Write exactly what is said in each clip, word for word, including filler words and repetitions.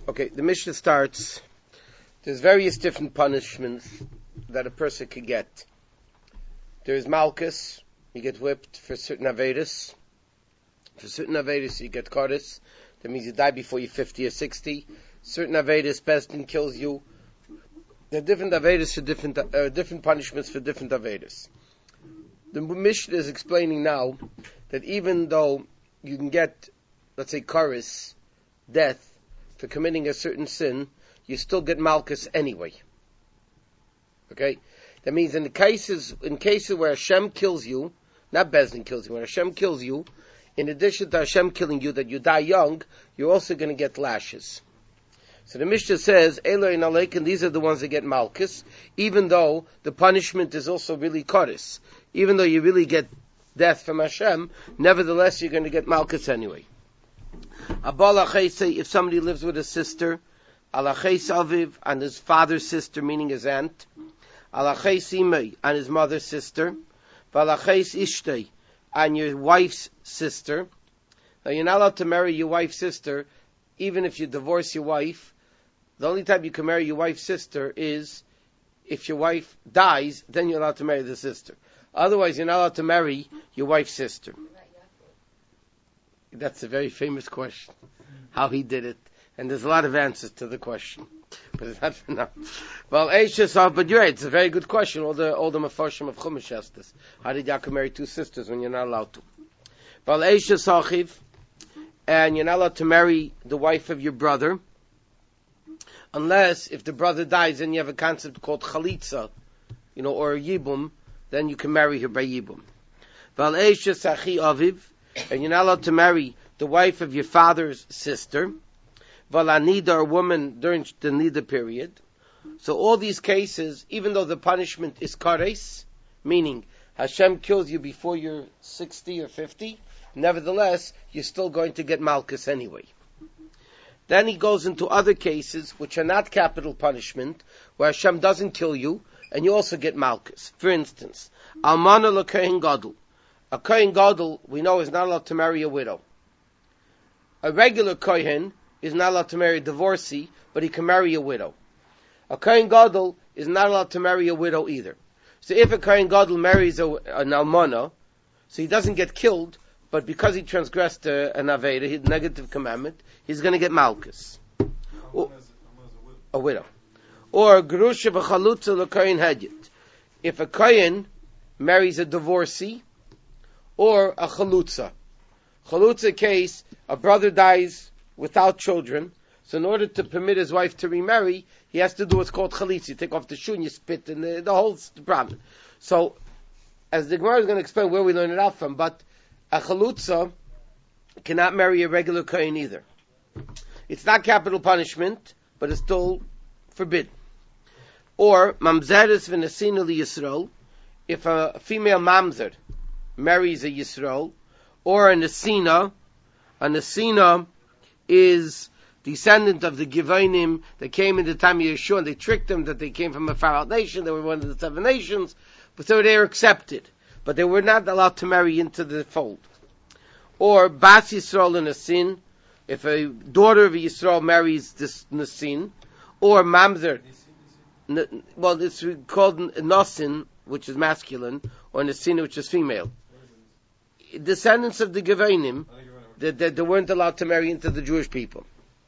Okay, the Mishnah starts. There's various different punishments that a person could get. There's malchus, you get whipped for certain avedas. For certain avedas, you get kodesh. That means you die before you're fifty or sixty. Certain avedas, pestin kills you. There are different avedas for different, uh, different punishments for different avedas. The Mishnah is explaining now that even though you can get, let's say, kodesh, death, for committing a certain sin, you still get malchus anyway. Okay? That means in the cases, in cases where Hashem kills you, not Bezdin kills you, when Hashem kills you, in addition to Hashem killing you, that you die young, you're also going to get lashes. So the Mishnah says, Eloi and Aleikin, these are the ones that get malchus, even though the punishment is also really kodesh. Even though you really get death from Hashem, nevertheless you're going to get malchus anyway. If somebody lives with a sister, alaches aviv, and his father's sister, meaning his aunt, alaches imei, and his mother's sister, valaches ishtei, and your wife's sister. Now you're not allowed to marry your wife's sister, even if you divorce your wife. The only time you can marry your wife's sister is if your wife dies, then you're allowed to marry the sister. Otherwise, you're not allowed to marry your wife's sister. That's a very famous question, how he did it. And there's a lot of answers to the question. But it's not for now. Well, Eishes, but you're right, it's a very good question. All the, all the Mefarshim of Chumash asked this. How did Yaakov marry two sisters when you're not allowed to? Well, Eishes Achiv, and you're not allowed to marry the wife of your brother, unless if the brother dies and you have a concept called Chalitza, you know, or a Yibum, then you can marry her by Yibum. Well, Eishes Achi Aviv, and you're not allowed to marry the wife of your father's sister, Valanida, or woman during the Nida period. So all these cases, even though the punishment is kares, meaning Hashem kills you before you're sixty or fifty, nevertheless, you're still going to get malchus anyway. Then he goes into other cases which are not capital punishment, where Hashem doesn't kill you, and you also get malchus. For instance, Almana l'kohen gadol. A kohen gadol, we know, is not allowed to marry a widow. A regular kohen is not allowed to marry a divorcee, but he can marry a widow. A kohen gadol is not allowed to marry a widow either. So if a kohen gadol marries a, an almana, so he doesn't get killed, but because he transgressed a, an aveda, his negative commandment, he's going to get malchus. Or, a widow. Or gerusha v'chalutza l'kohen hedyet. If a kohen marries a divorcee, or a chalutza. Chalutza case, a brother dies without children, so in order to permit his wife to remarry, he has to do what's called chalitza. You take off the shoe and you spit, and the, the whole problem. So, as the Gemara is going to explain where we learn it out from, but a chalutza cannot marry a regular kohen either. It's not capital punishment, but it's still forbidden. Or, mamzeres v'nesina li Yisrael, if a female mamzer marries a Yisrael, or a Nesina. A Nesina is descendant of the Givonim that came in the time of Yeshua, and they tricked them that they came from a far out nation, they were one of the seven nations, but so they were accepted. But they were not allowed to marry into the fold. Or Bas Yisrael and Nesin, if a daughter of a Yisrael marries this Nesin, or Mamzer, well, it's called Nosin, which is masculine, or Nesina, which is female. Descendants of the Gevonim, that, that they weren't allowed to marry into the Jewish people.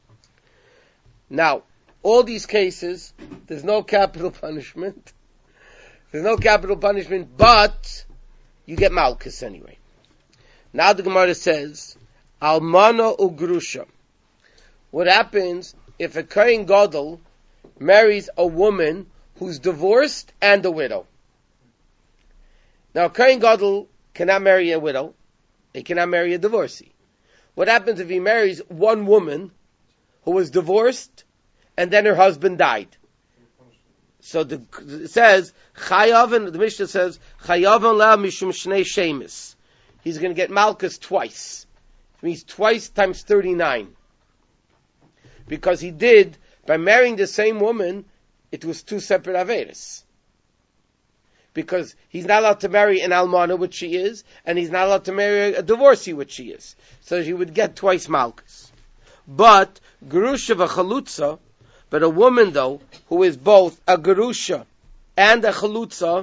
Now, all these cases, there's no capital punishment. There's no capital punishment, but you get malchus anyway. Now the Gemara says, Almana ugrusha. What happens if a kohen gadol marries a woman who's divorced and a widow? Now, a kohen gadol cannot marry a widow. He cannot marry a divorcee. What happens if he marries one woman who was divorced and then her husband died? So the, it says, Chayavan, the Mishnah says, Chayavan la mishum shnei shemis. He's going to get malchus twice. It means twice times thirty-nine. Because he did, by marrying the same woman, it was two separate avedas. Because he's not allowed to marry an almana, which she is, and he's not allowed to marry a divorcee, which she is. So he would get twice malchus. But Gerusha v'chalutza, but a woman though, who is both a gerusha and a chalutza,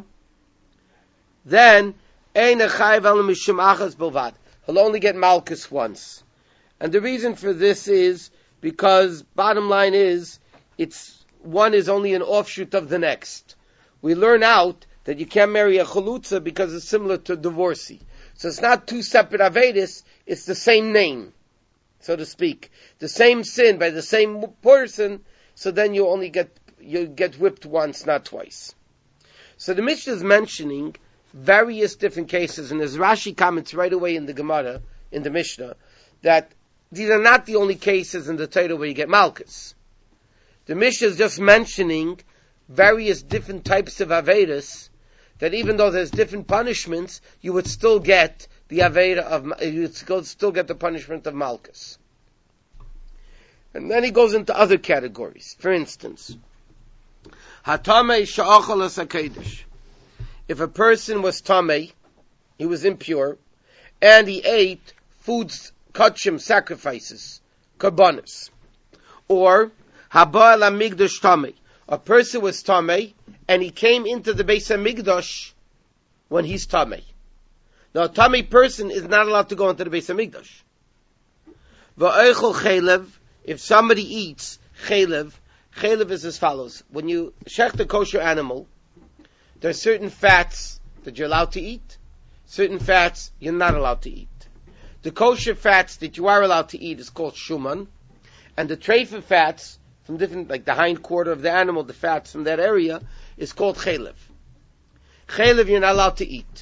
then ein chayv al mishum achas bilvad. He'll only get malchus once. And the reason for this is because bottom line is it's one is only an offshoot of the next. We learn out that you can't marry a chalutza because it's similar to divorcee. So it's not two separate Avedis, it's the same name, so to speak. The same sin by the same person, so then you only get, you get whipped once, not twice. So the Mishnah is mentioning various different cases, and as Rashi comments right away in the Gemara, in the Mishnah, that these are not the only cases in the Torah where you get Malchus. The Mishnah is just mentioning various different types of Avedas, that even though there's different punishments, you would still get the Aveda of, you would still, still get the punishment of Malchus. And then he goes into other categories. For instance, Hatamei sha'achal as if a person was tamei, he was impure, and he ate foods, kachim, sacrifices, karbanos, or haba la migdash tamei, a person was tamei, and he came into the Beis HaMikdash when he's tamei. Now, a tamei person is not allowed to go into the Beis HaMikdash. Va'oichel chelev, if somebody eats chelev, chelev is as follows. When you shecht a kosher animal, there are certain fats that you're allowed to eat, certain fats you're not allowed to eat. The kosher fats that you are allowed to eat is called shuman, and the treifa fats from different, like the hind quarter of the animal, the fats from that area, is called chelev. Chelev you're not allowed to eat.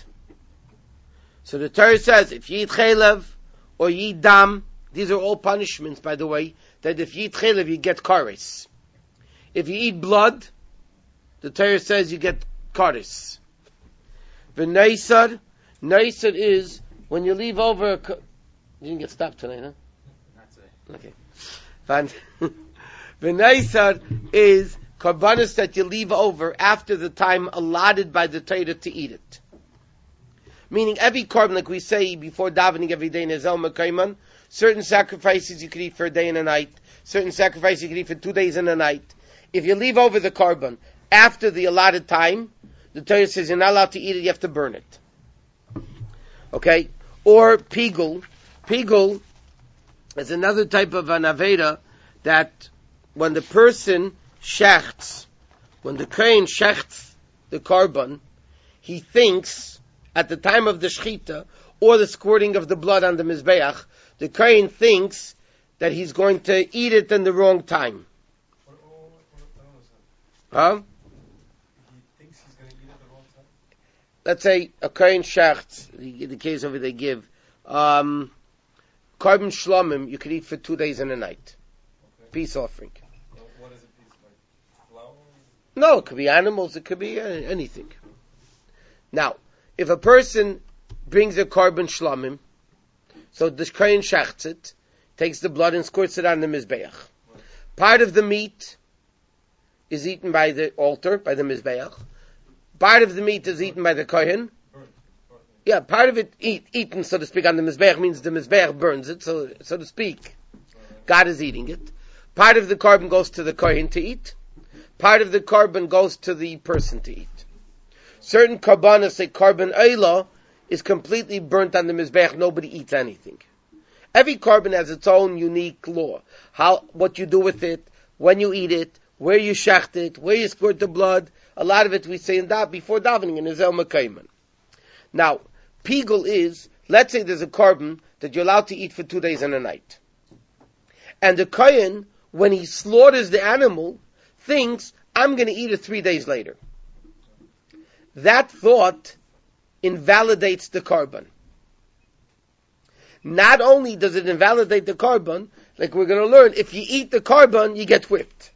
So the Torah says, if you eat chelev, or you eat dam, these are all punishments, by the way, that if you eat chelev, you get kares. If you eat blood, the Torah says you get kares. The naisar, naisar is when you leave over a, you didn't get stopped tonight, huh? Not today. Okay. Fine. The naisar is karbanos that you leave over after the time allotted by the Torah to eat it. Meaning every korban, like we say before davening every day in Ezel Mekayman, certain sacrifices you could eat for a day and a night, certain sacrifices you could eat for two days and a night. If you leave over the korban after the allotted time, the Torah says you're not allowed to eat it, you have to burn it. Okay? Or pigul. Pigul is another type of an aveda that when the person shechts, when the kohen shechts the korban, he thinks at the time of the shechita or the squirting of the blood on the mizbeach, the kohen thinks that he's going to eat it in the wrong time. Huh? He thinks he's going to eat it at the wrong time? Let's say a kohen shechts, the, the case over they give, um, korban shlomim you could eat for two days and a night. Okay. Peace offering. Well, what is a piece? Like flour? No, it could be animals, it could be uh, anything. Now, if a person brings a korban shlomim, so the kohen shechts it, takes the blood and squirts it on the mizbeach. Right. Part of the meat is eaten by the altar, by the mizbeach. Part of the meat is eaten by the kohen. Yeah, part of it eat, eaten, so to speak, on the mizbeach means the mizbeach burns it, so so to speak. God is eating it. Part of the korban goes to the kohen to eat. Part of the korban goes to the person to eat. Certain korbanos, say korban oila, is completely burnt on the mizbeach. Nobody eats anything. Every korban has its own unique law. How, what you do with it, when you eat it, where you shecht it, where you squirt the blood. A lot of it we say in da before davening in Ezel Mekayman. Now, pigul is, let's say there's a korban that you're allowed to eat for two days and a night. And the kohen, when he slaughters the animal, thinks, I'm going to eat it three days later. That thought invalidates the korban. Not only does it invalidate the korban, like we're going to learn, if you eat the korban, you get whipped.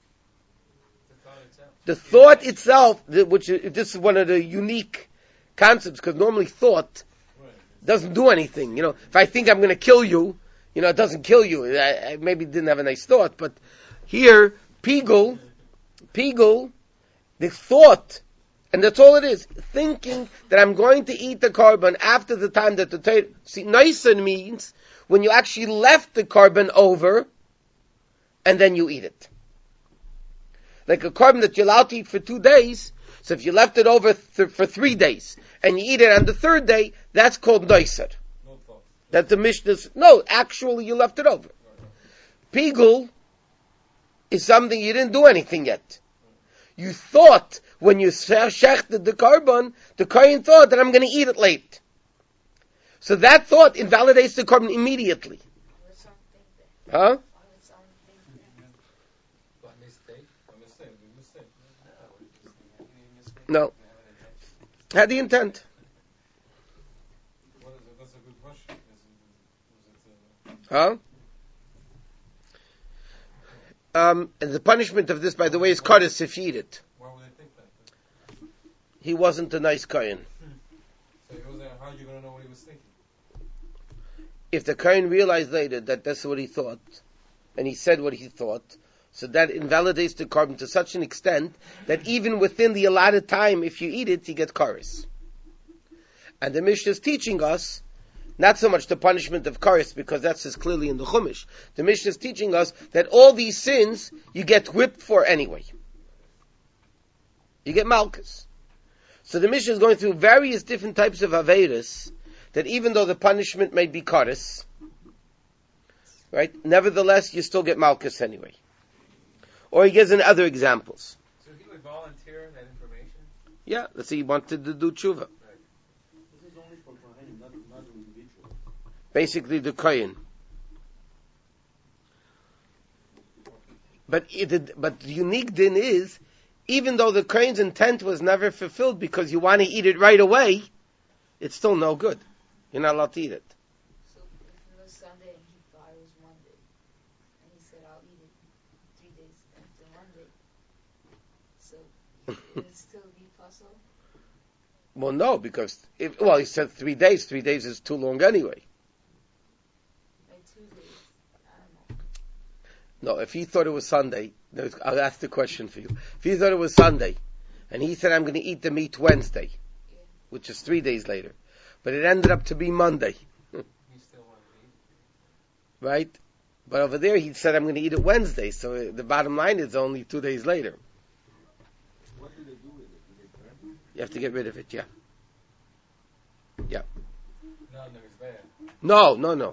The thought itself, which is, this is one of the unique concepts, because normally thought doesn't do anything. You know, if I think I'm going to kill you, you know, it doesn't kill you. I, I maybe didn't have a nice thought, but here, pigul, pigul, the thought, and that's all it is, thinking that I'm going to eat the korban after the time that the Torah, see, nisan means when you actually left the korban over, and then you eat it. Like a korban that you're allowed to eat for two days, so if you left it over th- for three days, and you eat it on the third day, that's called noiser. No thought. That the Mishnah's, no, actually you left it over. Pigul is something you didn't do anything yet. You thought, when you shechted the korban, the kohen thought that I'm going to eat it late. So that thought invalidates the korban immediately. Huh? By mistake? By mistake. By mistake. No. Had the intent. What is it? That's a good question. Is it, is it, Huh? Um, and the punishment of this, by the way, is kares if you eat it. why would they think that? He wasn't a nice kohen. So he was there, how are you going to know what he was thinking? If the kohen realized later that that's what he thought, and he said what he thought, so that invalidates the korban to such an extent that even within the allotted time, if you eat it, you get kares. And the Mishnah is teaching us not so much the punishment of kares, because that's as clearly in the Chumash. The Mishnah is teaching us that all these sins you get whipped for anyway. You get malchus. So the Mishnah is going through various different types of aveirus that even though the punishment may be kares, right, nevertheless you still get malchus anyway. Or he gives in other examples. So he would volunteer that information? Yeah, let's say he wanted to do tshuva. Right. This is only for Kohanim, not, not an individual. Basically the kohen. But it, but the unique din is, even though the kohen's intent was never fulfilled because you want to eat it right away, it's still no good. You're not allowed to eat it. So if it was Sunday and he thought it was Monday, and he said, I'll eat it three days after Monday, so it would still be puzzle? Well, no, because, if, well, he said three days. Three days is too long anyway. Like two days? I don't know. No, if he thought it was Sunday, I'll ask the question for you. If he thought it was Sunday, and he said, I'm going to eat the meat Wednesday, Yeah. which is three days later, but it ended up to be Monday, He still wanted to eat. right? But over there, he said, I'm going to eat it Wednesday, so the bottom line is only two days later. What do they do with it? Do they burn it? You have to get rid of it, yeah. Yeah. No, no, it's bad. No, no, no.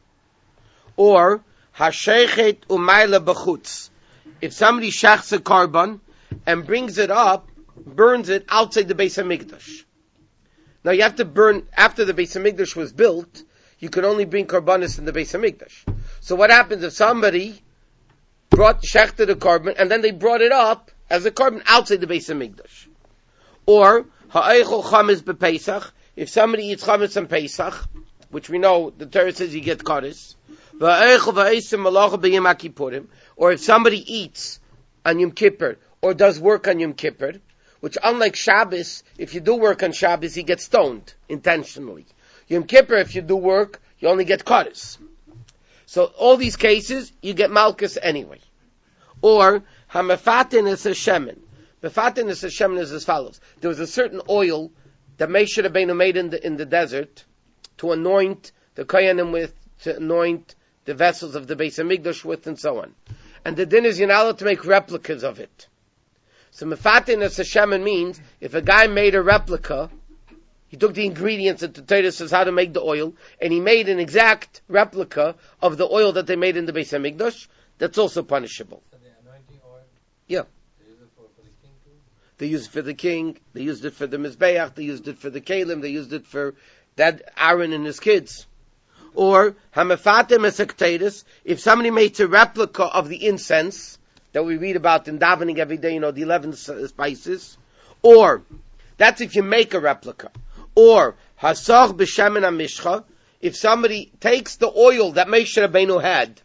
Or, hashechet umayla b'chutz. If somebody shechs a korban and brings it up, burns it outside the Beis HaMikdash. Now you have to burn, after the Beis HaMikdash was built, you could only bring korbanos in the Beis HaMikdash. So what happens if somebody brought, shechted a korban, and then they brought it up as a korban outside the Beis HaMikdash? Or, ha'eichel chametz b'Pesach, if somebody eats chametz on Pesach, which we know, the Torah says you get kares, va'eichel va'esim malacha b'yom HaKippurim, or if somebody eats on Yom Kippur, or does work on Yom Kippur, which unlike Shabbos, if you do work on Shabbos, you get stoned, intentionally. Yom Kippur, if you do work, you only get kares. So all these cases, you get malchus anyway. Or, ha'mefatin es hashemen. Mefatin es hashemen is as follows. There was a certain oil that Moshe Rabbeinu made in the, in the desert to anoint the kohanim with, to anoint the vessels of the Beis HaMikdash with, and so on. And the din is you're not allowed to make replicas of it. So mefatin es hashemen means, if a guy made a replica, he took the ingredients that the Torah says how to make the oil, and he made an exact replica of the oil that they made in the Beis HaMikdash, that's also punishable. So the anointing oil? Yeah. They use it for, for the king too? They used it for the king, they used it for the Mizbeach, they used it for the Kalim, they used it for that Aaron and his kids. Or, hamafatim esekteris, if somebody makes a replica of the incense that we read about in davening every day, you know, the eleven spices, or, that's if you make a replica. Or, hasach b'shemen hamishcha, if somebody takes the oil that Moshe Rabbeinu had,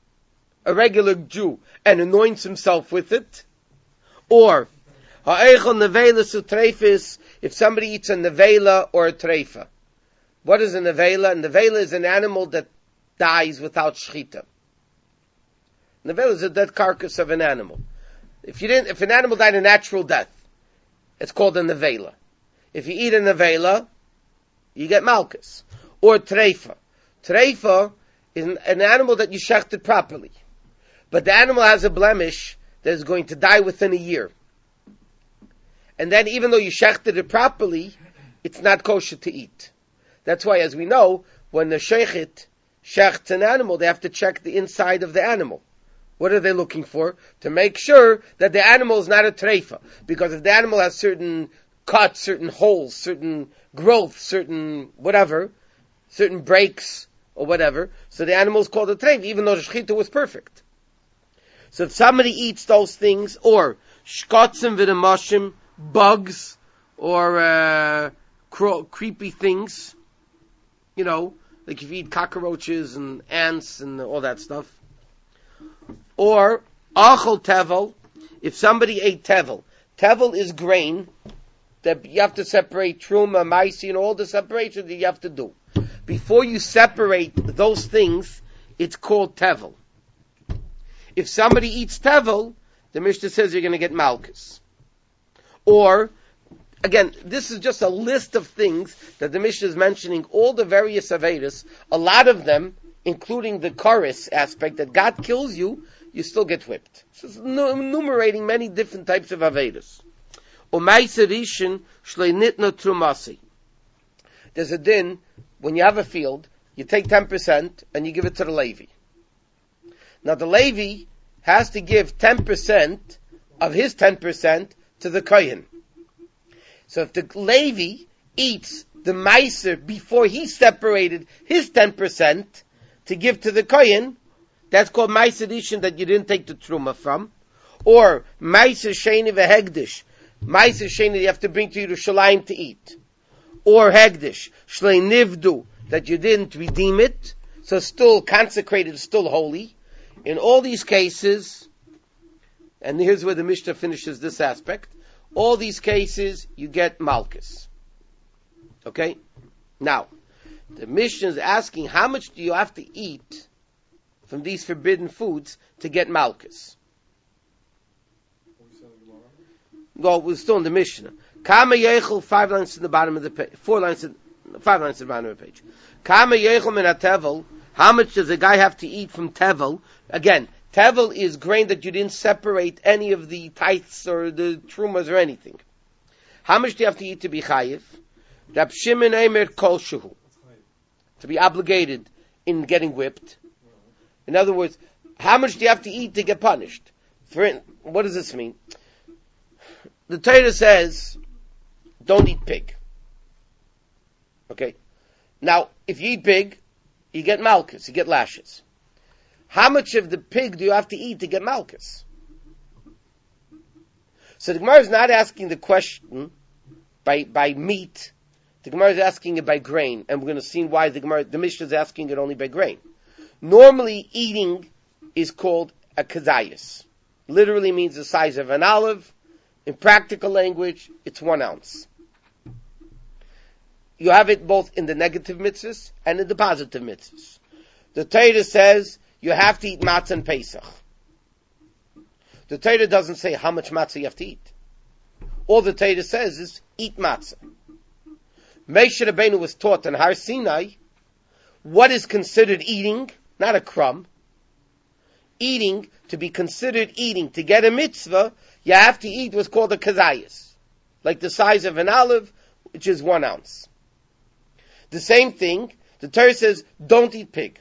a regular Jew, and anoints himself with it. Or, ha'eichel nevela sutrefis, if somebody eats a nevela or a treifa. What is a nevela? A nevela is an animal that dies without shchita. Nevela is a dead carcass of an animal. If you didn't, if an animal died a natural death, it's called a nevela. If you eat a nevela, you get malchus. Or treifa. Treifa is an, an animal that you shechted properly. but the animal has a blemish that is going to die within a year. And then even though you shechted it properly, it's not kosher to eat. That's why, as we know, when the shechet shechts an animal, they have to check the inside of the animal. What are they looking for? To make sure that the animal is not a treifa. Because if the animal has certain cuts, certain holes, certain growth, certain whatever, certain breaks or whatever, so the animal is called a treifa, even though the shechita was perfect. So if somebody eats those things, or shkotzim v'damashim, bugs, or uh, cro- creepy things, you know, like if you eat cockroaches and ants and all that stuff. Or achol tevel, if somebody ate tevel. Tevel is grain that you have to separate truma, maisi, and all the separation that you have to do. Before you separate those things, it's called tevel. If somebody eats tevel, the Mishnah says you're going to get malchus. Or, again, this is just a list of things that the Mishnah is mentioning, all the various Avedas, a lot of them, including the chorus aspect, that God kills you, you still get whipped. So it's enumerating many different types of Avedas. There's a din, when you have a field, you take ten percent and you give it to the Levi. Now the Levi has to give ten percent of his ten percent to the Kohen. So if the Levi eats the Meiser before he separated his ten percent to give to the Kohen, that's called Meiser Rishon, that you didn't take the Truma from. Or Meiser Sheni v'Hegdish, Meiser Sheni you have to bring to Yerushalayim to eat. Or Hegdish, Shlei Nivdu, that you didn't redeem it, so still consecrated, still holy. In all these cases, and here's where the Mishnah finishes this aspect, all these cases, you get malchus. Okay? Now, the Mishnah is asking, how much do you have to eat from these forbidden foods to get malchus? Well, we're still in the Mishnah. Kama yechel, five lines to the bottom of the page, four lines, to, five lines to the bottom of the page. Kama yechel min tevel, how much does a guy have to eat from tevel? Again, tevel is grain that you didn't separate any of the tithes or the trumas or anything. How much do you have to eat to be chayiv? Rab Shimon Eimer kol shehu, to be obligated in getting whipped. In other words, how much do you have to eat to get punished? For what does this mean? The Torah says, don't eat pig. Okay? Now, if you eat pig, you get malchus, you get lashes. How much of the pig do you have to eat to get malchus? So the Gemara is not asking the question by, by meat. The Gemara is asking it by grain, and we're going to see why the Gemara, the Mishnah is asking it only by grain. Normally, eating is called a kazayas. Literally means the size of an olive. In practical language, it's one ounce. You have it both in the negative mitzvahs and in the positive mitzvahs. The Torah says you have to eat matzah and Pesach. The Torah doesn't say how much matzah you have to eat. All the Torah says is eat matzah. Moshe Rabbeinu was taught in Har Sinai what is considered eating, not a crumb. Eating, to be considered eating, to get a mitzvah, you have to eat what's called a kazayas, like the size of an olive, which is one ounce. The same thing, the Torah says, don't eat pig.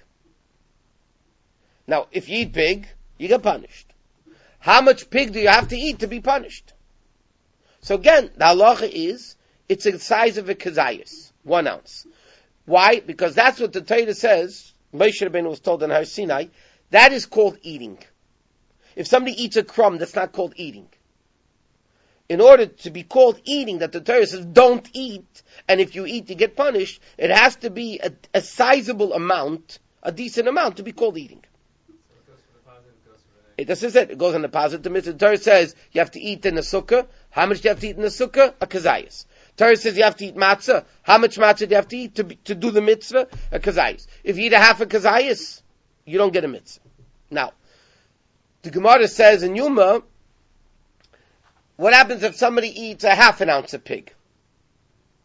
Now, if you eat pig, you get punished. How much pig do you have to eat to be punished? So again, the halacha is, it's the size of a kazayas, one ounce. Why? Because that's what the Torah says, Moshe Rabbeinu was told in Har Sinai, that is called eating. If somebody eats a crumb, that's not called eating. In order to be called eating, that the Torah says don't eat, and if you eat you get punished, it has to be a, a sizable amount, a decent amount to be called eating. So it goes for the positive, it goes for the It doesn't say it goes on the positive mitzvah. The Torah says you have to eat in the sukkah. How much do you have to eat in the sukkah? A kazayas. Torah says you have to eat matzah. How much matzah do you have to eat to, be, to do the mitzvah? A kazayas. If you eat a half a kazayas, you don't get a mitzvah. Now, the Gemara says in Yuma, what happens if somebody eats a half an ounce of pig?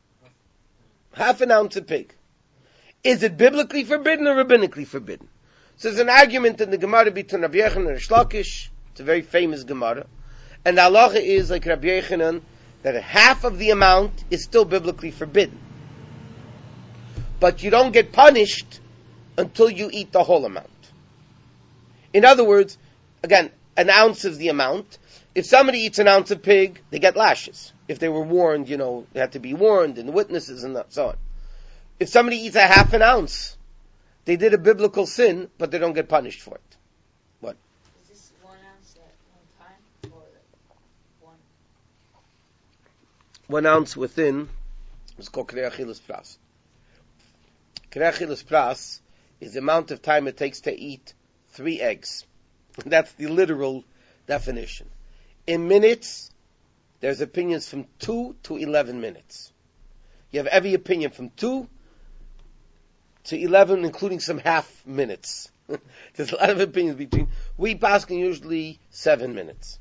Half an ounce of pig. Is it biblically forbidden or rabbinically forbidden? So there's an argument in the Gemara between Rabbi Yochanan and Rish Lakish. It's a very famous Gemara. And the halacha is like Rabbi Yochanan, that half of the amount is still biblically forbidden. But you don't get punished until you eat the whole amount. In other words, again, an ounce is the amount. If somebody eats an ounce of pig, they get lashes. If they were warned, you know, they had to be warned, and witnesses and so on. If somebody eats a half an ounce, they did a biblical sin, but they don't get punished for it. What? Is this one ounce at one time, or one? One ounce within is called Krei Achilas Pras. Krei Achilas Pras is the amount of time it takes to eat three eggs. That's the literal definition. In minutes, there's opinions from two to eleven minutes. You have every opinion from two to eleven, including some half minutes. There's a lot of opinions between. We paskin usually seven minutes.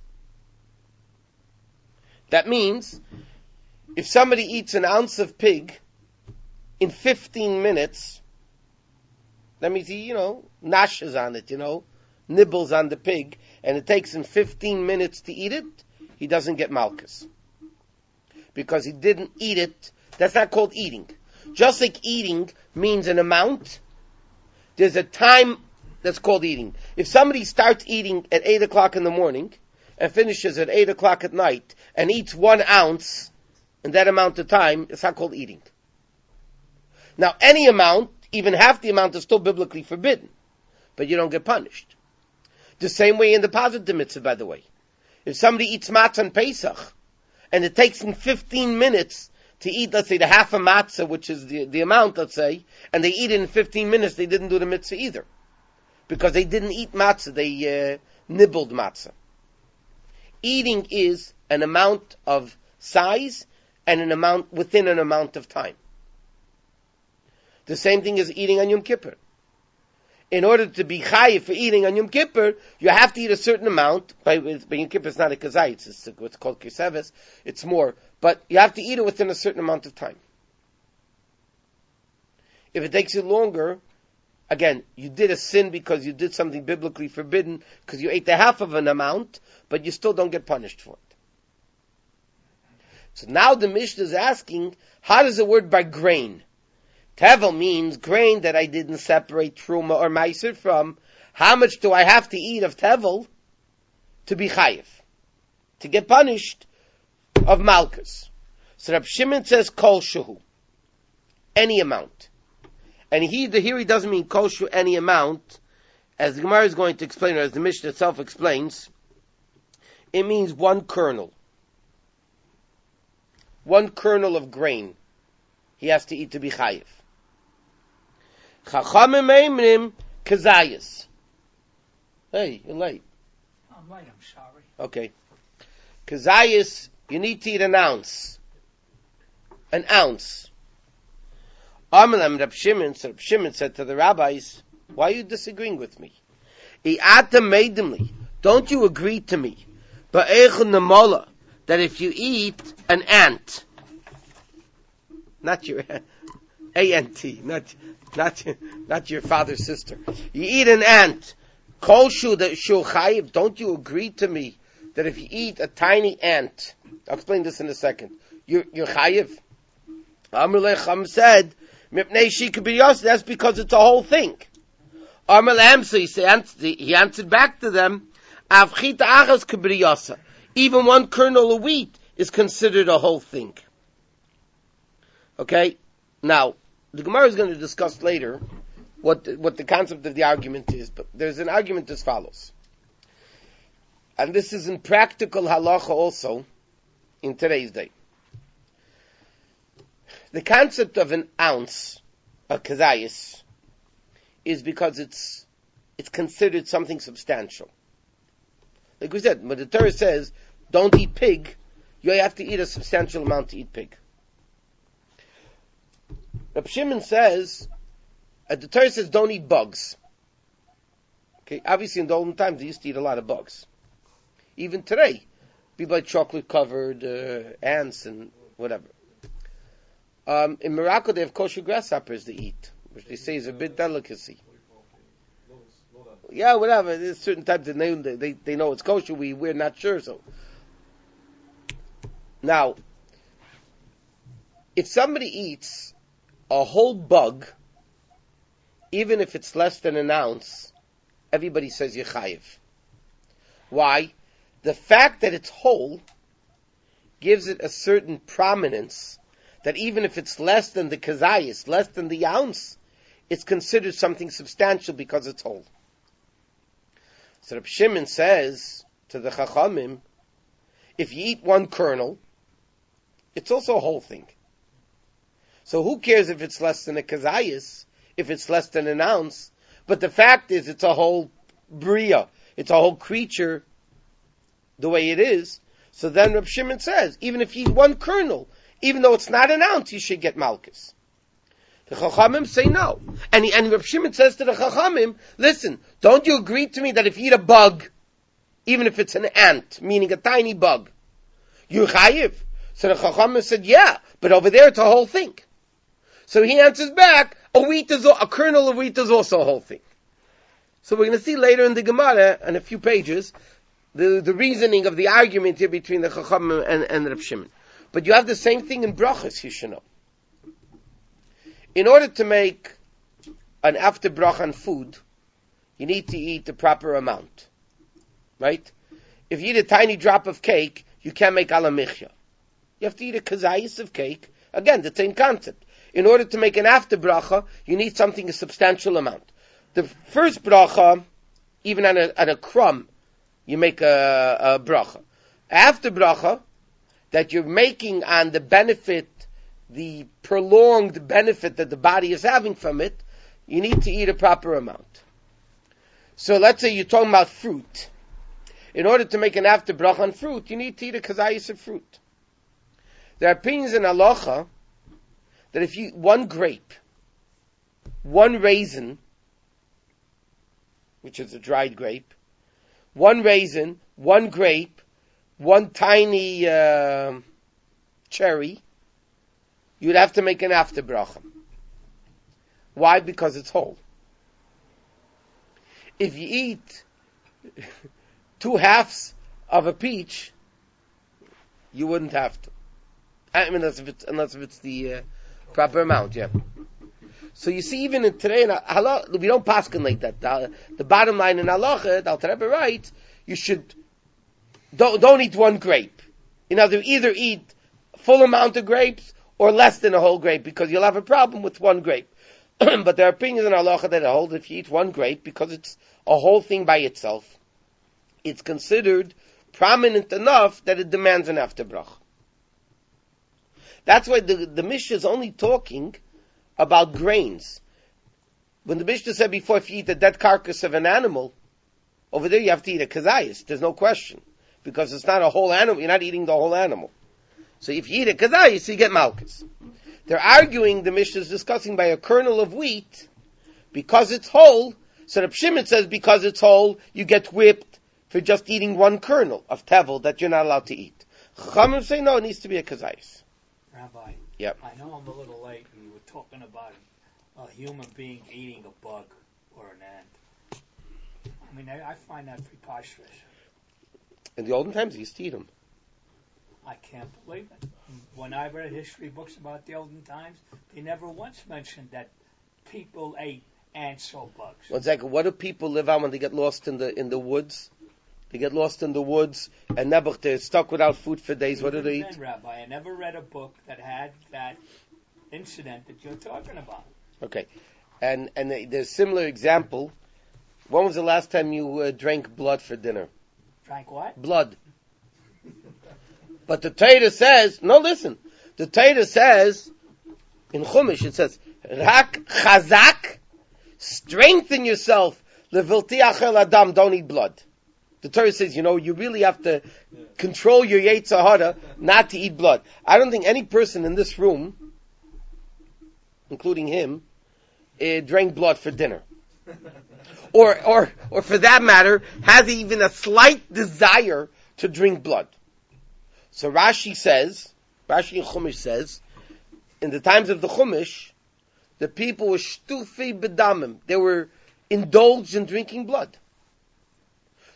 That means, if somebody eats an ounce of pig in fifteen minutes, that means he, you know, gnashes on it, you know, nibbles on the pig, and it takes him fifteen minutes to eat it, he doesn't get malchus. Because he didn't eat it. That's not called eating. Just like eating means an amount, there's a time that's called eating. If somebody starts eating at eight o'clock in the morning and finishes at eight o'clock at night and eats one ounce in that amount of time, it's not called eating. Now, any amount, even half the amount, is still biblically forbidden, but you don't get punished. The same way in the positive mitzvah, by the way. If somebody eats matzah on Pesach, and it takes him fifteen minutes to eat, let's say, the half a matzah, which is the, the amount, let's say, and they eat it in fifteen minutes, they didn't do the mitzvah either. Because they didn't eat matzah, they uh, nibbled matzah. Eating is an amount of size and an amount within an amount of time. The same thing as eating on Yom Kippur. In order to be chayiv for eating on Yom Kippur, you have to eat a certain amount. By, by Yom Kippur, it's not a kazayitz, it's what's called kiseves. It's more. But you have to eat it within a certain amount of time. If it takes you longer, again, you did a sin because you did something biblically forbidden, because you ate the half of an amount, but you still don't get punished for it. So now the Mishnah is asking, how does the word by grain? Tevel means grain that I didn't separate truma or meiser from. How much do I have to eat of tevel to be chayiv? To get punished of malchus. So Rab Shimon says kol shehu. Any amount. And he, the, here he doesn't mean kol shehu, any amount. As the Gemara is going to explain, or as the Mishnah itself explains, it means one kernel. One kernel of grain he has to eat to be chayiv. Chachamim meimrim kazayas. Hey, you're late. I'm late, I'm sorry. Okay. Kazayas, you need to eat an ounce. An ounce. Amalam Rab Shimon, so Rab Shimon said to the rabbis, why are you disagreeing with me? Don't you agree to me? That if you eat an ant, not your A N T, not not not your father's sister. You eat an ant, kol shu that shu chayiv. Don't you agree to me that if you eat a tiny ant, I'll explain this in a second, you're you're chayiv? Amr Lechem said, mipnei shikabiyos. That's because it's a whole thing. Amr Lechem, so he said, he answered back to them, avchita achas kabiyasa. Even one kernel of wheat is considered a whole thing. Okay? Now, the Gemara is going to discuss later what the, what the concept of the argument is, but there's an argument as follows. And this is in practical halacha also in today's day. The concept of an ounce, a kazayas, is because it's it's considered something substantial. Like we said, when the Torah says, don't eat pig, you have to eat a substantial amount to eat pig. Rab Shimon says, uh, the Torah says don't eat bugs. Okay, obviously in the olden times they used to eat a lot of bugs. Even today, people like chocolate covered uh, ants and whatever. Um, in Morocco they have kosher grasshoppers to eat, which they say is a big delicacy. yeah, whatever. There's certain types of name they, they they know it's kosher. We we're not sure. So now, if somebody eats a whole bug, even if it's less than an ounce, everybody says you're chayiv. Why? The fact that it's whole gives it a certain prominence that even if it's less than the kazayis, less than the ounce, it's considered something substantial because it's whole. So Reb Shimon says to the Chachamim, if you eat one kernel, it's also a whole thing. So who cares if it's less than a kazayis, if it's less than an ounce? But the fact is, it's a whole bria, it's a whole creature, the way it is. So then Reb Shimon says, even if you eat one kernel, even though it's not an ounce, you should get malchus. The Chachamim say no. And, he, and Reb Shimon says to the Chachamim, listen, don't you agree to me that if you eat a bug, even if it's an ant, meaning a tiny bug, you're chayiv? So the Chachamim said, yeah, but over there it's a whole thing. So he answers back, a wheat is, a kernel of wheat is also a whole thing. So we're going to see later in the Gemara, in a few pages, the, the reasoning of the argument here between the Chachamim and, and Reb Shimon. But you have the same thing in brachas, you should know. In order to make an after brach on food, you need to eat the proper amount. Right? If you eat a tiny drop of cake, you can't make ala michya. You have to eat a kazayis of cake. Again, the same concept. In order to make an after bracha, you need something a substantial amount. The first bracha, even on a, on a crumb, you make a, a bracha. After bracha, that you're making on the benefit, the prolonged benefit that the body is having from it, you need to eat a proper amount. So let's say you're talking about fruit. In order to make an after bracha on fruit, you need to eat a kazayis of fruit. There are opinions in halacha that if you eat one grape, one raisin, which is a dried grape, one raisin, one grape, one tiny uh, cherry, you'd have to make an after bracha. Why? Because it's whole. If you eat two halves of a peach, you wouldn't have to. I mean, unless if it's, unless if it's the uh, proper amount, yeah. So you see, even in today, in halacha, we don't paskin like that. The, the bottom line in halacha, the Alter Rebbe writes, you should don't don't eat one grape. You know, either eat full amount of grapes or less than a whole grape, because you'll have a problem with one grape. But there are opinions in halacha that hold if you eat one grape, because it's a whole thing by itself, it's considered prominent enough that it demands an after brach. That's why the, the Mishnah is only talking about grains. When the Mishnah said before, if you eat the dead carcass of an animal, over there you have to eat a kazayis. There's no question. Because it's not a whole animal. You're not eating the whole animal. So if you eat a kazayis, you get malchus. They're arguing, the Mishnah is discussing by a kernel of wheat, because it's whole. So the Shimon says because it's whole, you get whipped for just eating one kernel of tevel that you're not allowed to eat. Chachamim say no, it needs to be a kazayis. Rabbi, yep. I know I'm a little late and you were talking about a human being eating a bug or an ant. I mean, I, I find that preposterous. In the olden times, they used to eat them. I can't believe it. When I read history books about the olden times, they never once mentioned that people ate ants or bugs. One second, what do people live on when they get lost in the in the woods? They get lost in the woods, and nebuch, they're stuck without food for days. What do they eat? Then, Rabbi, I never read a book that had that incident that you're talking about. Okay, and and there's a similar example. When was the last time you uh, drank blood for dinner? Drank what? Blood. But the Torah says, no, listen. The Torah says, in Chumash, it says, Rak chazak, strengthen yourself, leviltiach el adam, don't eat blood. The Torah says, you know, you really have to control your yetzer hara not to eat blood. I don't think any person in this room, including him, uh, drank blood for dinner. Or, or, or for that matter, has even a slight desire to drink blood. So Rashi says, Rashi in Chumash says, in the times of the Chumash, the people were shtufi bedamim. They were indulged in drinking blood.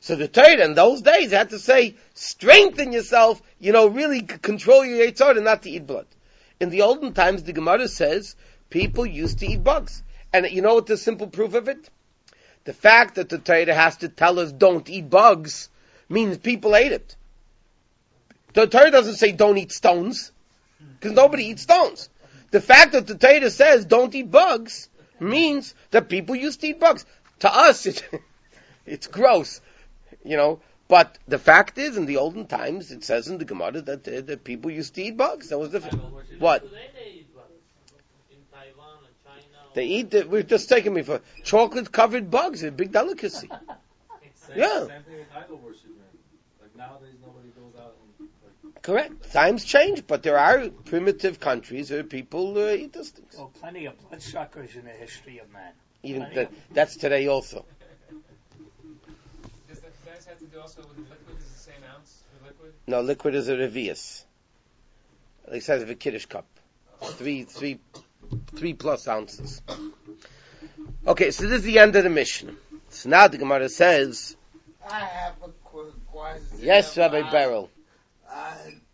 So the Torah in those days had to say, strengthen yourself, you know, really c- control your Yetzer Hara not to eat blood. In the olden times, the Gemara says, people used to eat bugs. And you know what the simple proof of it? The fact that the Torah has to tell us don't eat bugs means people ate it. The Torah doesn't say don't eat stones, because nobody eats stones. The fact that the Torah says don't eat bugs means that people used to eat bugs. To us, it, it's gross, you know. But the fact is, in the olden times, it says in the Gemara that, uh, that people used to eat bugs. That was the what? They eat. The, we're just taking me for chocolate covered bugs. A big delicacy. Same, Yeah. Same thing with idol worship, man. Like nowadays, nobody goes out and like. Correct. Times change, but there are primitive countries where people uh, eat those things. Well, plenty of bloodsuckers in the history of man. Even Plenty that, of- that's today also. Does that, does that have to do also with liquid? Is the same ounce for liquid? No, liquid is a revius. Like size of a kiddush cup. Three, three, three plus ounces. Okay, so this is the end of the Mishnah. So now the Gemara says, I have a quick question. yes, Rabbi about- Beryl. Uh,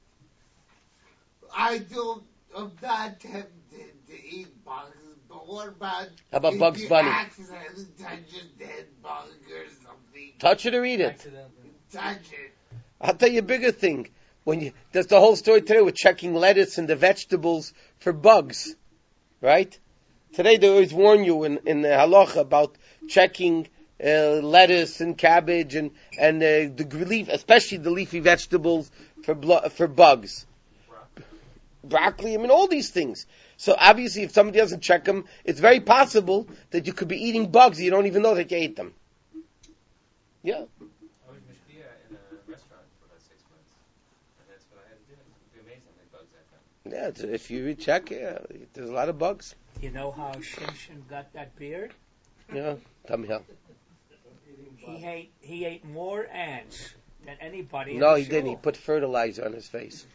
I don't, I'm not tempted to eat bugs, but what about How about if Bugs you Bunny? accidentally touch a dead bug or something? Touch it or eat it. Accidentally. Touch it. I'll tell you a bigger thing. When you, there's the whole story today with checking lettuce and the vegetables for bugs, right? Today they always warn you in, in the halacha about checking uh, lettuce and cabbage and and uh, the leaf, especially the leafy vegetables for blo- for bugs. Broccoli, I mean all these things. So obviously, if somebody doesn't check them, it's very possible that you could be eating bugs and you don't even know that you ate them. Yeah. I was mishpia in a restaurant for about six months, and that's what I had to do. It would be amazing how many bugs I found. Yeah, it's- if you check, yeah, there's a lot of bugs. You know how Shimshon got that beard? Yeah, tell me how. He ate he ate more ants than anybody. No, in he the didn't. He shul. put fertilizer on his face.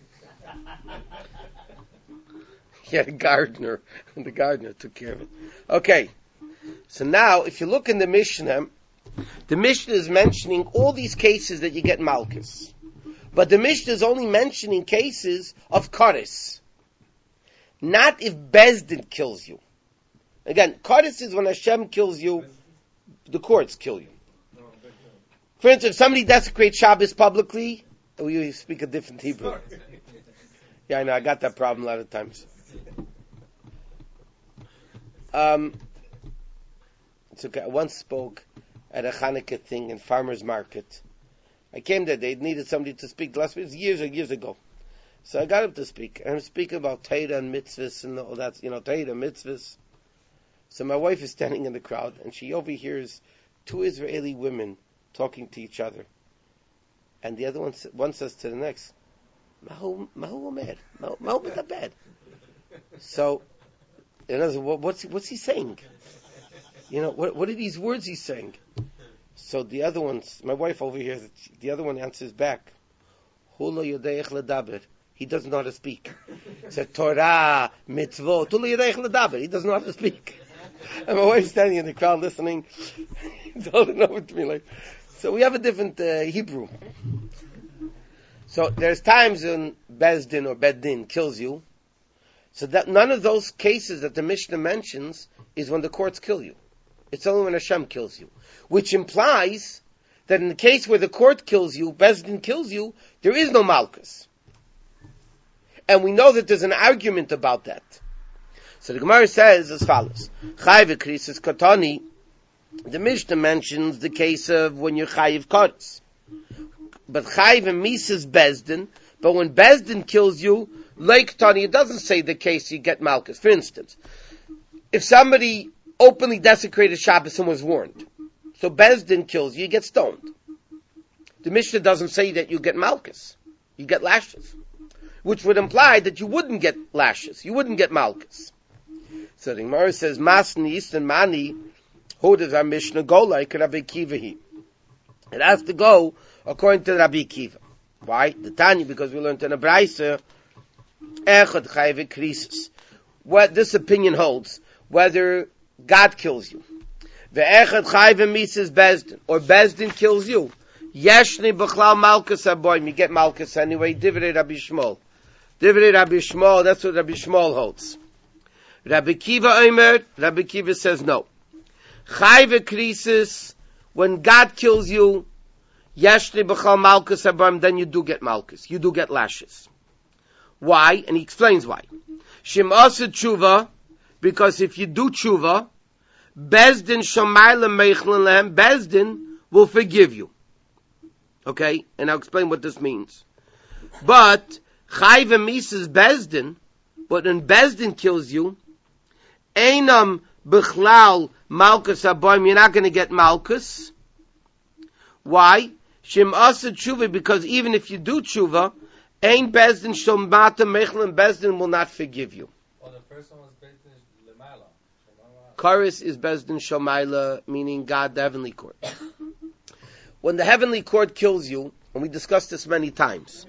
He had a gardener, and the gardener took care of it. Okay, so now if you look in the Mishnah, the Mishnah is mentioning all these cases that you get Malchus. But the Mishnah is only mentioning cases of Koris. Not if Bezdin kills you. Again, Koris is when Hashem kills you, the courts kill you. For instance, if somebody desecrates Shabbos publicly, oh, you speak a different Hebrew. Yeah, I know, I got that problem a lot of times. Um, it's okay. I once spoke at a Hanukkah thing in Farmer's Market. I came there, they needed somebody to speak. Last week, years and years ago. So I got him to speak. And I'm speaking about Torah and mitzvahs and all that, you know, Torah, mitzvahs. So my wife is standing in the crowd, and she overhears two Israeli women talking to each other. And the other one, s- one says to the next, Mahu, Mahu Omer, Mahu Mahu Medaber. So, in other words, what- what's, what's he saying? You know, what, what are these words he's saying? So the other one, my wife overhears it, the other one answers back, Hu lo yodeich ledaber. He doesn't know how to speak. He said, Torah, mitzvot, Hu lo yodeich ledaber. He doesn't know how to speak. And my wife's standing in the crowd listening. He's holding over to me like, so we have a different uh, Hebrew. So there's times when Bezdin or Beddin kills you. So that none of those cases that the Mishnah mentions is when the courts kill you. It's only when Hashem kills you. Which implies that in the case where the court kills you, Bezdin kills you, there is no Malchus. And we know that there's an argument about that. So the Gemara says as follows. Chayv krisis katani. The Mishnah mentions the case of when you're chayiv koros. But chayiv and mises Bezdin. But when Bezdin kills you, like Tani, it doesn't say the case you get Malchus. For instance, if somebody openly desecrated Shabbos and was warned, so Bezdin kills you, you get stoned. The Mishnah doesn't say that you get Malchus. You get lashes. Which would imply that you wouldn't get lashes. You wouldn't get Malchus. So the Gemara says, Masni Eastern Mani, who does our Mishnah go like Rabbi Kiva he? It has to go according to Rabbi Kiva. Why? The Tanya, because we learned in a Braisa, Echad Chayve Krisis. What this opinion holds, whether God kills you, the Echad Chayve Mises Bezdin, or Bezdin kills you, Yeshni b'chlal malchus aboim. You get malchus anyway. Divrei Rabbi Shmuel. Divrei Rabbi Shmuel. That's what Rabbi Shmuel holds. Rabbi Kiva Omer. Rabbi Kiva says no. Chai v'krisis. When God kills you, Yeshni b'chal malchus aboim. Then you do get malchus. You do get lashes. Why? And he explains why. Shim asa tshuva. Because if you do tshuva, Bezdin shamayla meichlin lehem. Bezdin will forgive you. Okay, and I'll explain what this means. But Chayv Mises Bezdin, but when Bezdin kills you, Einam Bichlal Malchus Aboim, you're not going to get Malchus. Why? Shim Asa Tshuva, because even if you do Tshuva, Ein Bezdin Shomata Mechlin, Bezdin will not forgive you. Well, the first one was Bezdin Lemala. Karis is Bezdin Shomayla, meaning God, the heavenly court. When the heavenly court kills you, and we discussed this many times.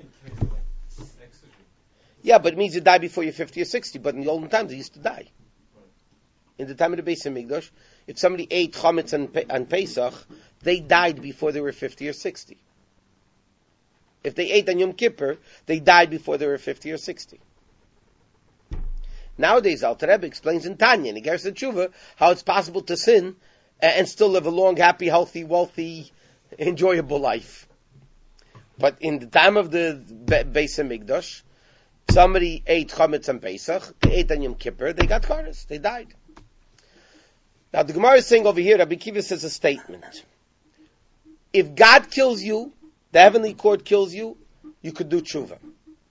Yeah, but it means you die before you're fifty or sixty, but in the olden times they used to die. In the time of the Beis Hamikdash, if somebody ate chametz on, on Pesach, they died before they were fifty or sixty. If they ate on Yom Kippur, they died before they were fifty or sixty. Nowadays, Alter Rebbe explains in Tanya, in Igeres Tshuva, how it's possible to sin and still live a long, happy, healthy, wealthy, enjoyable life. But in the time of the Beis Hamikdash, somebody ate chametz on Pesach, they ate on Yom Kippur, they got charis, they died. Now the Gemara is saying over here, Rabbi Kiva says a statement. If God kills you, the heavenly court kills you, you could do tshuva.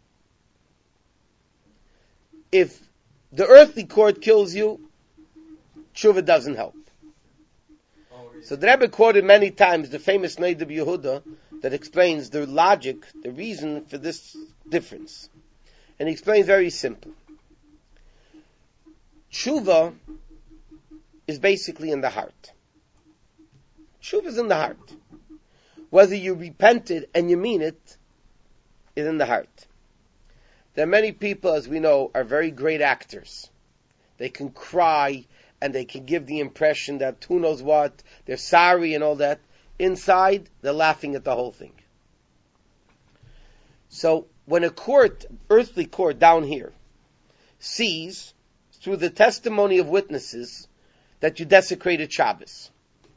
If the earthly court kills you, tshuva doesn't help. So the Rebbe quoted many times the famous Neidab Yehuda that explains the logic, the reason for this difference. And he explains very simple. Tshuva is basically in the heart. Tshuva is in the heart. Whether you repented and you mean it, is in the heart. There are many people, as we know, are very great actors. They can cry and they can give the impression that who knows what, they're sorry and all that. Inside, they're laughing at the whole thing. So, when a court, earthly court down here, sees, through the testimony of witnesses, that you desecrated Shabbos.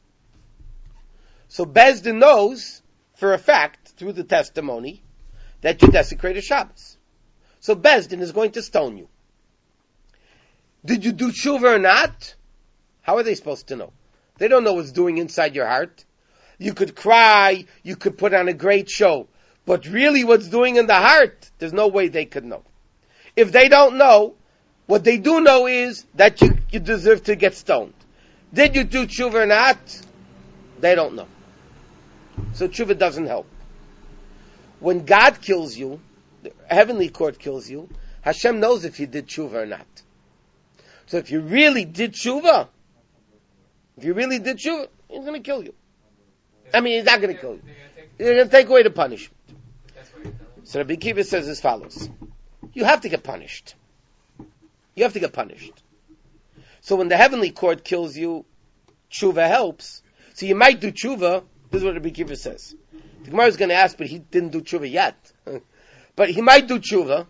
So Bezdin knows, for a fact, through the testimony, that you desecrated Shabbos. So Bezdin is going to stone you. Did you do tshuva or not? How are they supposed to know? They don't know what's doing inside your heart. You could cry, you could put on a great show, but really what's doing in the heart, there's no way they could know. If they don't know, what they do know is that you, you deserve to get stoned. Did you do tshuva or not? They don't know. So tshuva doesn't help. When God kills you, the heavenly court kills you, Hashem knows if you did tshuva or not. So if you really did tshuva, if you really did tshuva, he's going to kill you. I mean, he's not going to kill you. He's going to take away the punishment. So Rabbi Kiva says as follows. You have to get punished. You have to get punished. So when the heavenly court kills you, tshuva helps. So you might do tshuva. This is what Rabbi Kiva says. The Gemara is going to ask, but he didn't do tshuva yet. But he might do tshuva.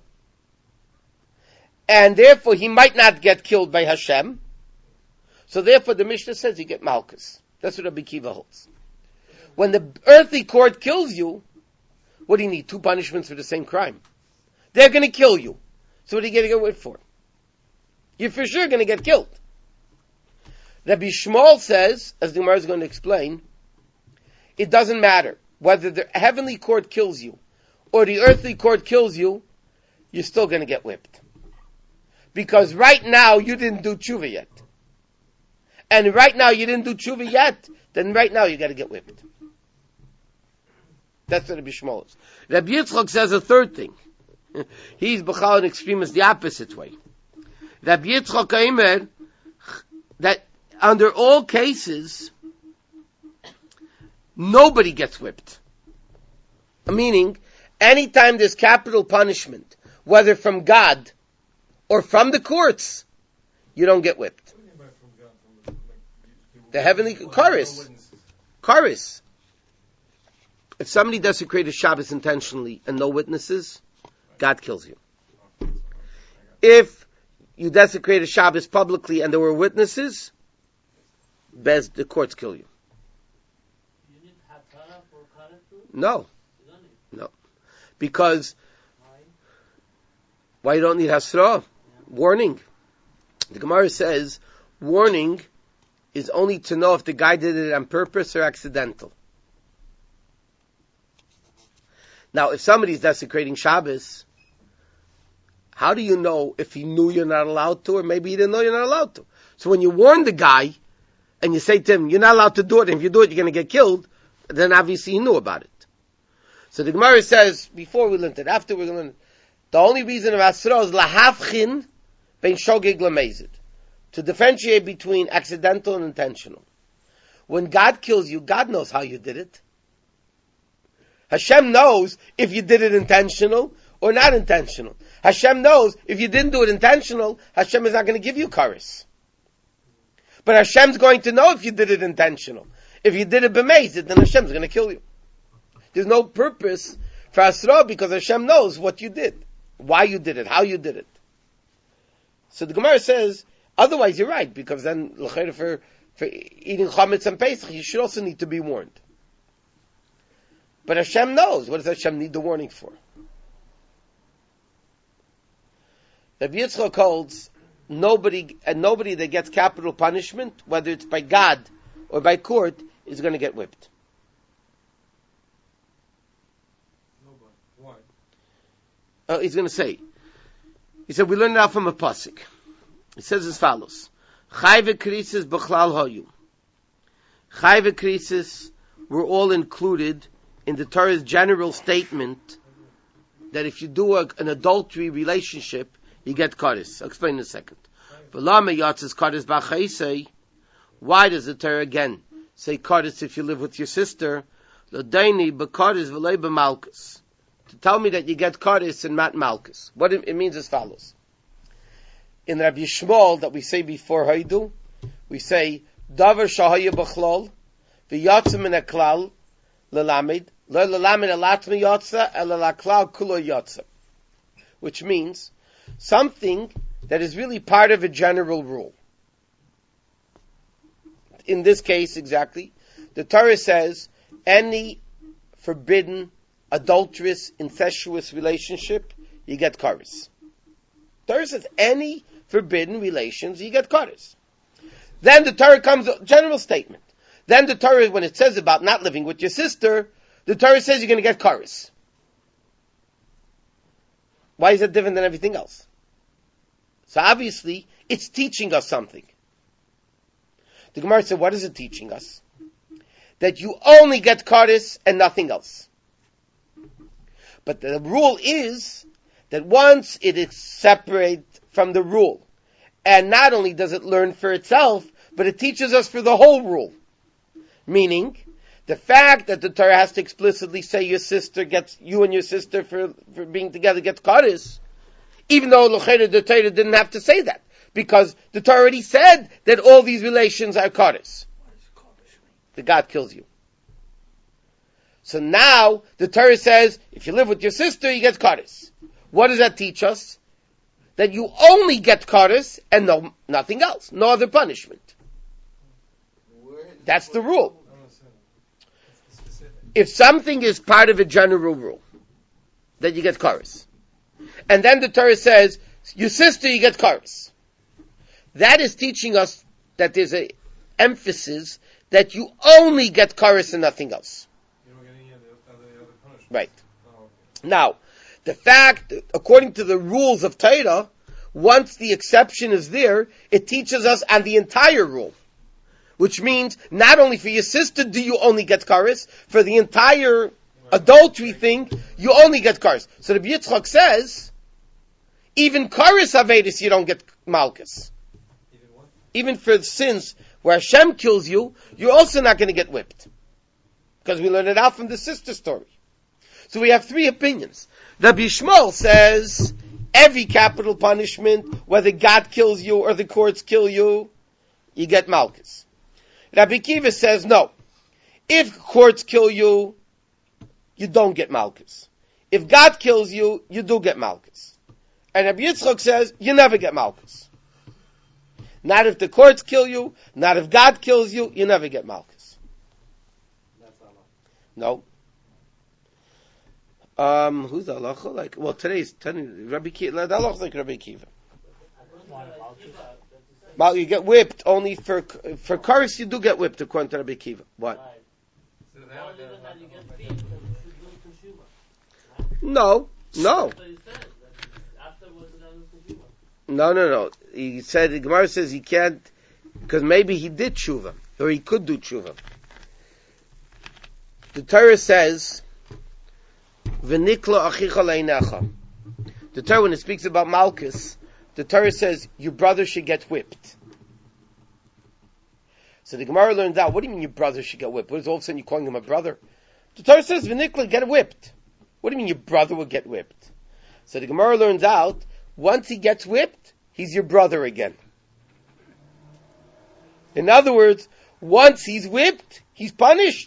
And therefore he might not get killed by Hashem. So therefore the Mishnah says you get malchus. That's what Rabbi Kiva holds. When the earthly court kills you, what do you need? Two punishments for the same crime. They're going to kill you. So what are you going to get wait for? You're for sure going to get killed. Rabbi Shmuel says, as the Gemara is going to explain, it doesn't matter whether the heavenly court kills you or the earthly court kills you, you're still going to get whipped. Because right now you didn't do tshuva yet. And right now you didn't do tshuva yet, then right now you got to get whipped. That's what Rabbi Shmuel is. Rabbi Yitzchak says a third thing. He's b'chal an extremist the opposite way. Rabbi Yitzchak Aimer, that under all cases, nobody gets whipped. Meaning, anytime there's capital punishment, whether from God or from the courts, you don't get whipped. The heavenly Karis. Karis. If somebody desecrated Shabbos intentionally and no witnesses, God kills you. If you desecrated Shabbos publicly and there were witnesses, Bez, the courts kill you. You need hatara for Karen too? No. You don't need. No. Because, Why? why you don't need Hasra? Warning. The Gemara says, warning is only to know if the guy did it on purpose or accidental. Now, if somebody's desecrating Shabbos, how do you know if he knew you're not allowed to, or maybe he didn't know you're not allowed to? So when you warn the guy, and you say to him, you're not allowed to do it, and if you do it, you're going to get killed, then obviously he knew about it. So the Gemara says, before we learned it, after we learned it, the only reason of Asra is lahafchin bein shogeg lemezid, to differentiate between accidental and intentional. When God kills you, God knows how you did it. Hashem knows if you did it intentional or not intentional. Hashem knows if you didn't do it intentional, Hashem is not going to give you kares. But Hashem's going to know if you did it intentional. If you did it b'mezid, then Hashem's going to kill you. There's no purpose for Asra because Hashem knows what you did, why you did it, how you did it. So the Gemara says, otherwise you're right, because then for, for eating chametz and Pesach, you should also need to be warned. But Hashem knows. What does Hashem need the warning for? Rabbi Yitzchak holds nobody, and nobody that gets capital punishment, whether it's by God or by court, is going to get whipped. Nobody. Why? Uh, he's going to say. He said, we learned it out from a pasuk. It says as follows: Chai v'krisis b'chlal hayu. Chai v'krisis were all included in the Torah's general statement that if you do a, an adultery relationship, you get kares. I'll explain in a second. Why does the Torah again say kares if you live with your sister? To tell me that you get kares and not malchus. What it, it means as follows. In Rabbi Yishmael that we say before Haidu, we say davar shahaya b'chlal v'yatzim min haklal lelamed lo lelamed alatmi yatsa elalaklal kulo yatsa, which means something that is really part of a general rule. In this case, exactly, the Torah says any forbidden, adulterous, incestuous relationship, you get kares. Torah says any forbidden relations, you get kares. Then the Torah comes, general statement. Then the Torah, when it says about not living with your sister, the Torah says you're going to get kares. Why is that different than everything else? So obviously, it's teaching us something. The Gemara said, what is it teaching us? That you only get kares and nothing else. But the rule is that once it is separate from the rule, and not only does it learn for itself, but it teaches us for the whole rule. Meaning, the fact that the Torah has to explicitly say your sister gets, you and your sister for, for being together gets kares, even though L'chera the Torah didn't have to say that, because the Torah already said that all these relations are kares. The God kills you. So now the Torah says, if you live with your sister, you get kares. What does that teach us? That you only get kares and no nothing else, no other punishment. That's the rule. If something is part of a general rule, then you get kares. And then the Torah says, your sister, you get kares. That is teaching us that there's an emphasis that you only get kares and nothing else. You don't get any other, other, other punishment. Right. Oh, okay. Now, the fact, according to the rules of Torah, once the exception is there, it teaches us on the entire rule. Which means, not only for your sister do you only get kares, for the entire adultery thing, you only get kares. So the Yitzchak says, even kares avedis you don't get malchus. Even what? Even for sins where Hashem kills you, you're also not going to get whipped. Because we learned it out from the sister story. So we have three opinions. Rabbi Yishmael says, every capital punishment, whether God kills you or the courts kill you, you get malchus. Rabbi Kiva says, no. If courts kill you, you don't get Malkus. If God kills you, you do get Malkus. And Rabbi Yitzchak says, you never get Malkus. Not if the courts kill you, not if God kills you, you never get Malkus. That's Allah. No. Um, who's the halacha? Like, well, today's ten, Rabbi Kiva. The halacha like Rabbi Kiva. Well, you get whipped only for for curse. You do get whipped according to Rabbi Kiva. What? So that would No, no, no, no, no. He said the Gemara says he can't because maybe he did tshuva or he could do tshuva. The Torah says. V'nikla achicha leinecha. The Torah, when it speaks about Malchus, the Torah says your brother should get whipped. So the Gemara learns out. What do you mean your brother should get whipped? What is all of a sudden you calling him a brother? The Torah says v'nikla get whipped. What do you mean your brother will get whipped? So the Gemara learns out. Once he gets whipped, he's your brother again. In other words, once he's whipped, he's punished.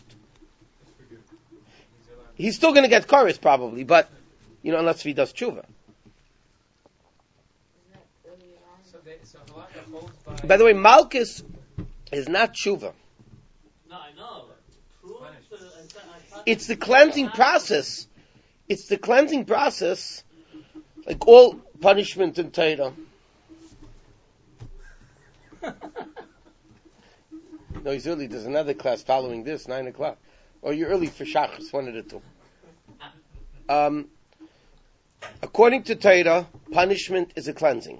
He's still going to get chorus probably, but, you know, unless he does tshuva. So they, so halakha holds by. By the way, Malchus is not tshuva. No, I know. True. It's the cleansing process. It's the cleansing process, like all punishment in Torah. No, he's early. There's another class following this, nine o'clock. Or you're early for Shachris, one of the two. Um, according to Torah, punishment is a cleansing.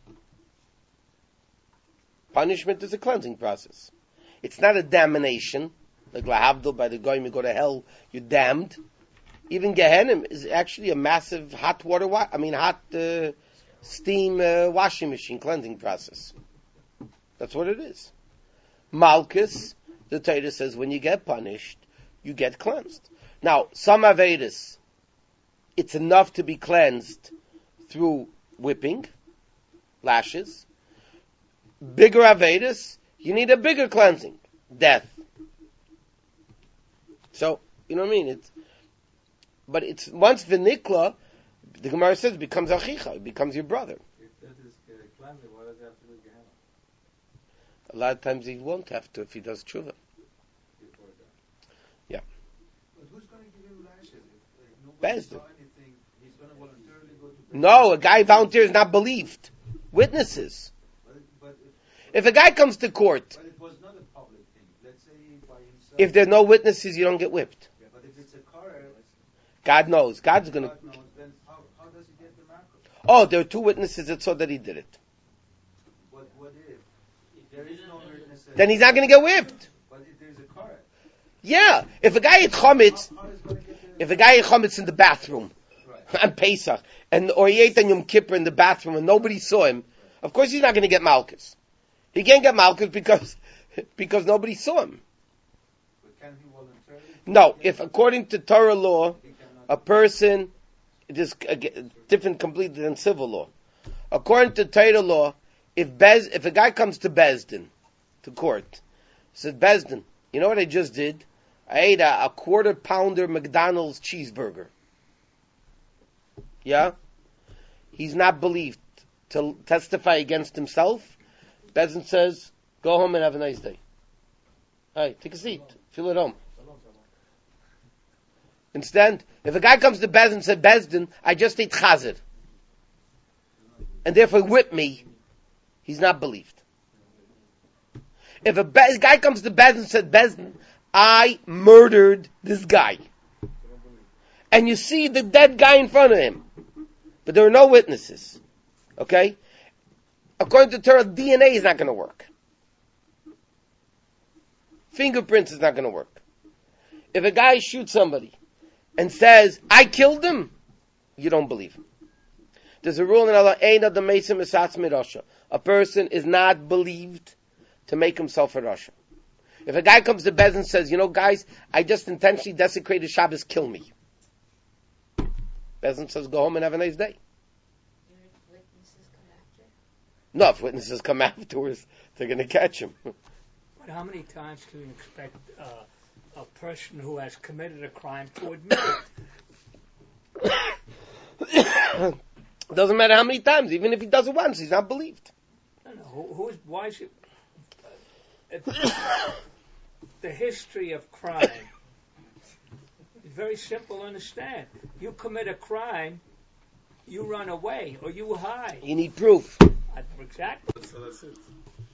Punishment is a cleansing process. It's not a damnation, like lahavdil by the goyim you go to hell, you're damned. Even Gehenim is actually a massive hot water, wa- I mean hot uh, steam uh, washing machine cleansing process. That's what it is. Malchus, the Torah says, when you get punished, you get cleansed. Now, some Avedas, it's enough to be cleansed through whipping, lashes. Bigger Avedas, you need a bigger cleansing, death. So, you know what I mean? It's, but it's, once V'nikla, the Gemara says, it becomes Achicha, it becomes your brother. If that is uh, cleansing, why does it have to do Gehenna? A lot of times he won't have to if he does tshuva. Before that. But who's going to give him lashes? If uh, nobody Bezdin. saw anything, he's going to voluntarily go to Bezdin. No, a guy volunteers not believed. Witnesses. But, but, If a guy comes to court, but it was not a public thing. Let's say by himself. if there are no witnesses, you don't get whipped. Yeah, but if it's a car, God knows. God's gonna. God knows, then how, how does he get the macro? Oh, there are two witnesses that saw that he did it. What, what if? There is no witness. Then he's not gonna get whipped. But if there's a car, Yeah. If a guy ate chametz, how, how is going to get the... if a guy ate chametz in the bathroom Right. on Pesach, and or he ate on Yom Kippur in the bathroom and nobody saw him, of course he's not gonna get malchus. He can't get malchus because because nobody saw him. But can he voluntarily? No. If according to Torah law, He cannot. a person, it is again, different completely than civil law. According to Torah law, if Bez, if a guy comes to Bezdin, to court, says Bezdin, you know what I just did? I ate a, a quarter pounder McDonald's cheeseburger. Yeah? He's not believed to testify against himself. Bezdin says, go home and have a nice day. Hey, take a seat. Feel at home. Instead, if a guy comes to Bezdin and says, Bezdin, I just ate chazir, and therefore whip me, he's not believed. If a Be- guy comes to Bezdin and says, Bezdin, I murdered this guy, and you see the dead guy in front of him, but there are no witnesses, okay? According to Torah, D N A is not going to work. Fingerprints is not going to work. If a guy shoots somebody and says, I killed him, you don't believe him. There's a rule in Allah, Ein Adam Mesim Esatz Mirasha. A person is not believed to make himself a Rasha. If a guy comes to Bez and says, you know guys, I just intentionally desecrated Shabbos, kill me. Bezin says, go home and have a nice day. Witnesses come after. No, if witnesses come afterwards, they're going to catch him. But how many times can you expect uh, a person who has committed a crime to admit it. Doesn't matter how many times, even if he does it once, he's not believed. No, no. Who, who is, why is it? Uh, the history of crime is very simple to understand. You commit a crime, you run away or you hide. You need proof. Exactly. So that's it.